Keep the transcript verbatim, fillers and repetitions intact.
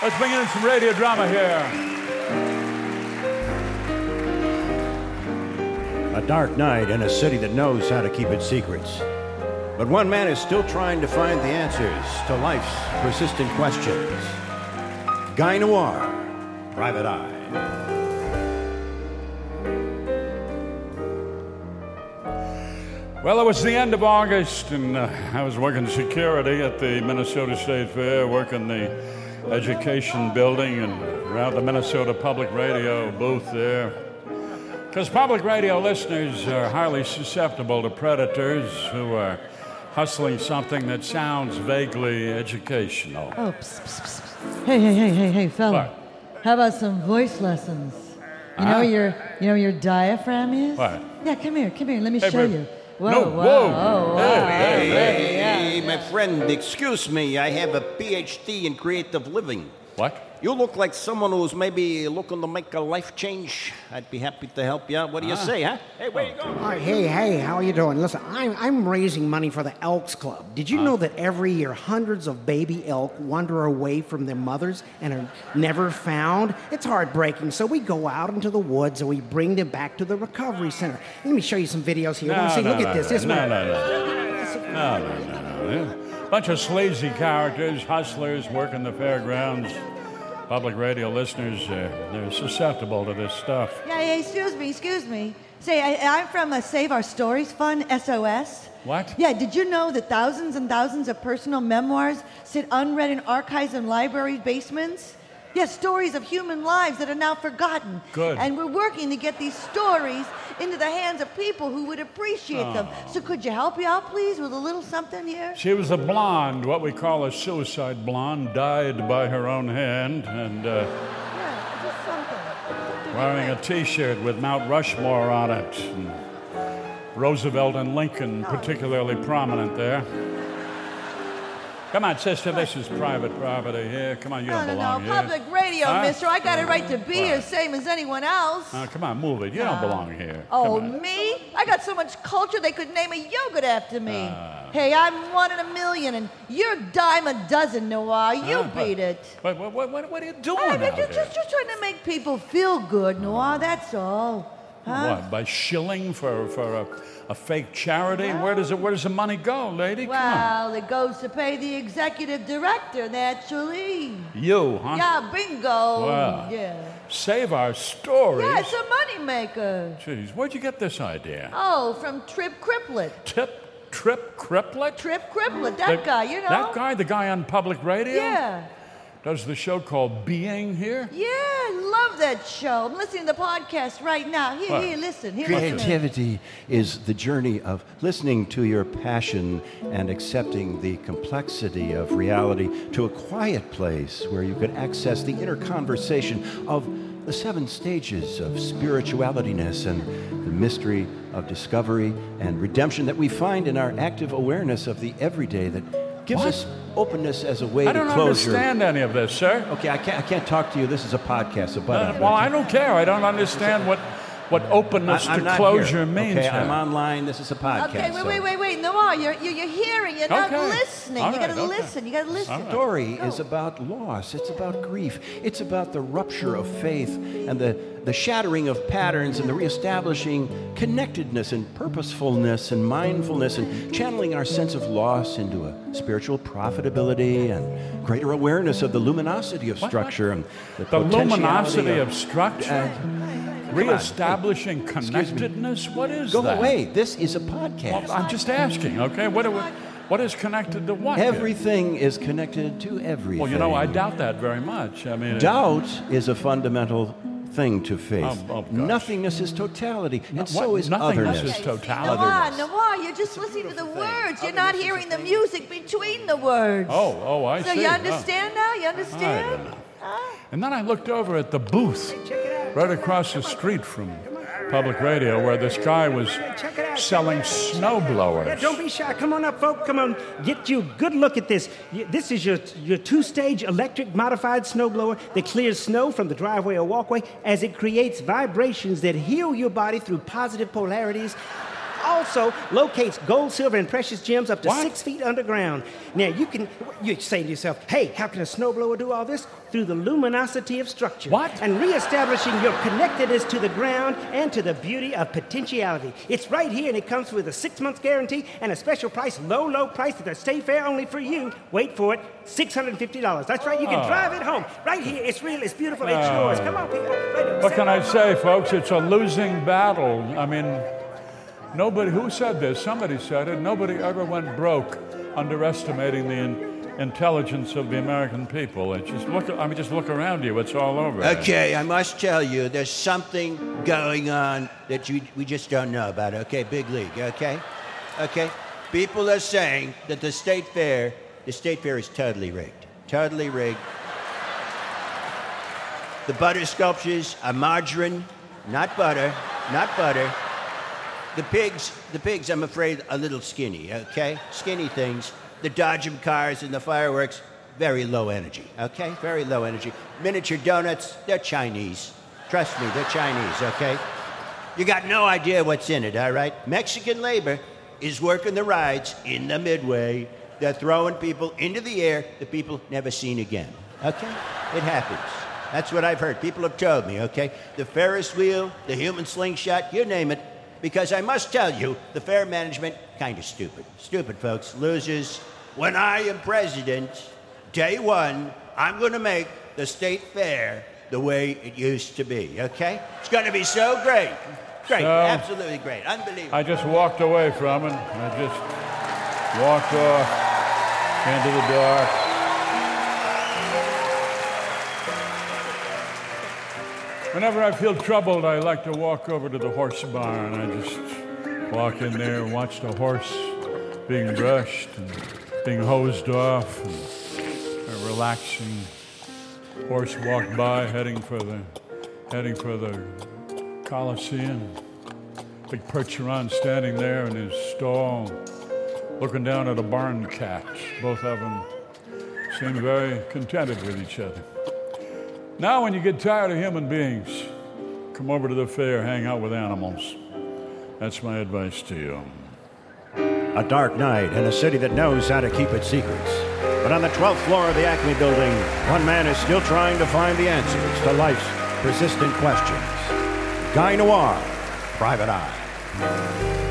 Let's bring in some radio drama here. A dark night in a city that knows how to keep its secrets. But one man is still trying to find the answers to life's persistent questions. Guy Noir, Private Eye. Well, it was the end of August, and uh, I was working security at the Minnesota State Fair, working the education building and around the Minnesota Public Radio booth there. Because public radio listeners are highly susceptible to predators who are hustling something that sounds vaguely educational. Oh, psst, psst, psst. Hey, hey, hey, hey, hey, fella. What? How about some voice lessons? You Huh? know where your, you know where your diaphragm is? What? Yeah, come here, come here. Let me Hey, show bro. you. Whoa, No, whoa, whoa. whoa, Hey, wow. hey, Hey, yeah. hey, my friend, excuse me. I have a P H D in creative living. What? You look like someone who's maybe looking to make a life change. I'd be happy to help you out. What do you say, huh? Hey, where you going? All right, hey, hey, how are you doing? Listen, I'm, I'm raising money for the Elks Club. Did you know that every year hundreds of baby elk wander away from their mothers and are never found? It's heartbreaking, so we go out into the woods and we bring them back to the recovery center. Let me show you some videos here. No, Let me see, no, look no, at this. no, this no, one. no, no, no, no, no, no. Bunch of sleazy characters, hustlers working the fairgrounds. Public radio listeners, uh, they're susceptible to this stuff. Yeah, yeah, excuse me, excuse me. Say, I, I'm from a Save Our Stories Fund, S O S. What? Yeah, did you know that thousands and thousands of personal memoirs sit unread in archives and libraries' basements? Yes, stories of human lives that are now forgotten. Good. And we're working to get these stories into the hands of people who would appreciate them. So could you help me out, please, with a little something here? She was a blonde, what we call a suicide blonde, died by her own hand, and uh, Yeah, just something. something wearing a T-shirt with Mount Rushmore on it. And Roosevelt and Lincoln particularly prominent there. Come on, sister, this is private property here. Come on, you No, don't no, belong no, here. public radio, Huh? mister. I got a right to be here, What? same as anyone else. Oh, come on, move it. You don't belong here. Oh, Come on. me? I got so much culture they could name a yogurt after me. Ah. Hey, I'm one in a million, and you're a dime a dozen, Noir. You Huh? beat it. What, what, what, what, what are you doing I'm out just, there? just, just trying to make people feel good, Noir, that's all. Huh? What, by shilling for, for a, a fake charity? Where does it? Where does the money go, lady? Come Well, it goes to pay the executive director, naturally. on. You, huh? Yeah, bingo. Wow. Yeah. Save Our Stories? Yeah, it's a moneymaker. Jeez, where'd you get this idea? Oh, from Trip Criplet. Tip, Trip, Criplet? Trip Criplet, that The- guy, you know. That guy, the guy on public radio? Yeah. Does the show called Being here? Yeah, I love that show. I'm listening to the podcast right now. Here, What? here, listen. Here, listen. Creativity is the journey of listening to your passion and accepting the complexity of reality to a quiet place where you could access the inner conversation of the seven stages of spiritualityness and the mystery of discovery and redemption that we find in our active awareness of the everyday that gives What? us openness as a way I to don't close your... understand any of this, sir. Okay, I can't, I can't talk to you. This is a podcast, so butt Uh, up. well, I don't care. I don't understand what, what openness I- I'm to not closure here. means. Okay, here. I'm online. This is a podcast. Okay, wait, so- wait, wait, wait. Noah, you're, you're, you're hearing. You're not Okay. listening. All you right, gotta okay. listen. You gotta listen. The story is about loss. It's about grief. It's about the rupture of faith and the, the shattering of patterns and the reestablishing connectedness and purposefulness and mindfulness and channeling our sense of loss into a spiritual profitability and greater awareness of the luminosity of What, structure and the, The potentiality luminosity of structure? Uh, Reestablishing Excuse me. connectedness? What is Go that? away. This is a podcast. Well, I'm just asking, okay? What, are we, what is connected to what? here? Everything is connected to everything. Well, you know, I doubt that very much. I mean, Doubt is a fundamental thing to faith. Oh, oh, gosh. Nothingness is totality, and what? so is Nothingness otherness. is totality. Noah, Noah, you're just listening to the words. You're not hearing the music between the words. Oh, oh, I So see. you Oh. understand now? You I understand? don't know. And then I looked over at the booth right across the street from public radio where this guy was Check it out. selling snow blowers. Yeah, don't be shy. Come on up, folk. Come on. Get you a good look at this. Y- This is your, your two-stage electric modified snowblower that clears snow from the driveway or walkway as it creates vibrations that heal your body through positive polarities. also locates gold, silver, and precious gems up to What? six feet underground. Now, you can, you're saying to yourself, hey, how can a snowblower do all this? Through the luminosity of structure. What? And reestablishing your connectedness to the ground and to the beauty of potentiality. It's right here, and it comes with a six-month guarantee and a special price, low, low price at the State Fair only for you. Wait for it, six hundred fifty dollars. That's right, you can Oh. drive it home. Right here, it's real, it's beautiful, it's Oh. yours. Come on, people. Right What can I say, folks? It's a losing battle. I mean, nobody, who said this? Somebody said it. Nobody ever went broke underestimating the in, intelligence of the American people. It just look, I mean, just look around you. It's all over. Okay, I must tell you, there's something going on that you, we just don't know about, okay? Big league, okay? Okay? People are saying that the state fair, the state fair is totally rigged. Totally rigged. The butter sculptures are margarine, not butter, not butter. The pigs, the pigs, I'm afraid, are a little skinny, okay? Skinny things. The Dodgem cars and the fireworks, very low energy, okay? Very low energy. Miniature donuts, they're Chinese. Trust me, they're Chinese, okay? You got no idea what's in it, all right? Mexican labor is working the rides in the Midway. They're throwing people into the air that people never seen again, okay? It happens. That's what I've heard. People have told me, okay? The Ferris wheel, the human slingshot, you name it. Because I must tell you, the fair management, kind of stupid. Stupid, folks. Losers. When I am president, day one, I'm going to make the state fair the way it used to be, okay? It's going to be so great. Great. So, Absolutely great. Unbelievable. I just walked away from it. I just walked off into the dark. Whenever I feel troubled, I like to walk over to the horse barn. I just walk in there and watch the horse being brushed and being hosed off. And a relaxing horse walk by, heading for the heading for the Coliseum. Big Percheron standing there in his stall, looking down at a barn cat. Both of them seem very contented with each other. Now, when you get tired of human beings, come over to the fair, hang out with animals. That's my advice to you. A dark night in a city that knows how to keep its secrets. But on the twelfth floor of the Acme building, one man is still trying to find the answers to life's persistent questions. Guy Noir, Private Eye.